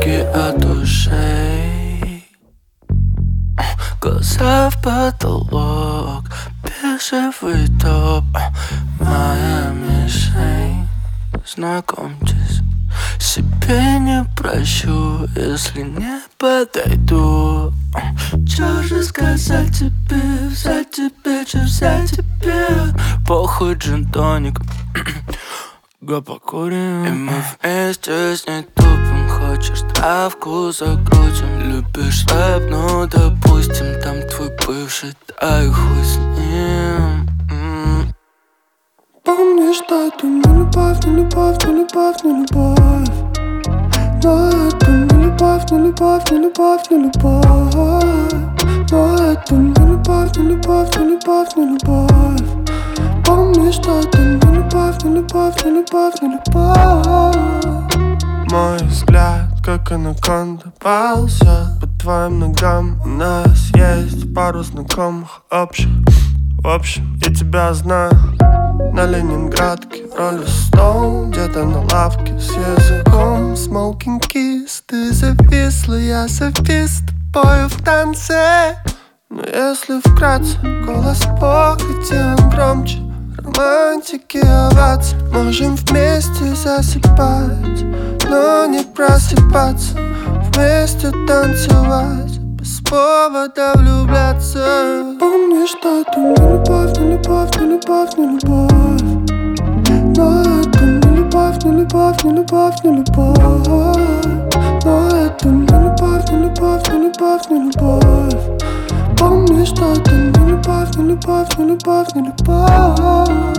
руки от ушей, глаза в потолок, бежевый топ, моя мишень. Знакомьтесь, себе не прощу, если не подойду. Чё же сказать тебе, взять тебе, чё взять тебе? Похуй, джин-тоник, го покурим. И мы вместе с ней тупим. Хочешь травку закрутим? Любишь рэп, ну допустим, там твой бывший, да и хуй с ним. Помнишь, что это не любовь, не любовь, не любовь, не любовь. Но это не любовь, не любовь, не любовь, не любовь. Но это не любовь, не любовь, не любовь, не любовь. Помнишь, что это не любовь, не любовь, не любовь, не любовь. Мой взгляд, как анаконда, ползет по твоим ногам. У нас есть пару знакомых общих. В общем, я тебя знаю. На Ленинградке Rolling Stone, где-то на лавке с языком. Smoking kiss, ты зависла, я завис с тобою в танце. Но если вкратце, голос похоти, он громче романтики, овации. Можем вместе засыпать, но не просыпаться. Вместе танцевать, без повода влюбляться. Помни, что это не любовь, не любовь, не любовь, не любовь. Но это не любовь, не любовь, не любовь, не любовь. Но это не любовь, не любовь, не любовь, не любовь. Помни, что это не любовь, не любовь, не любовь, не любовь.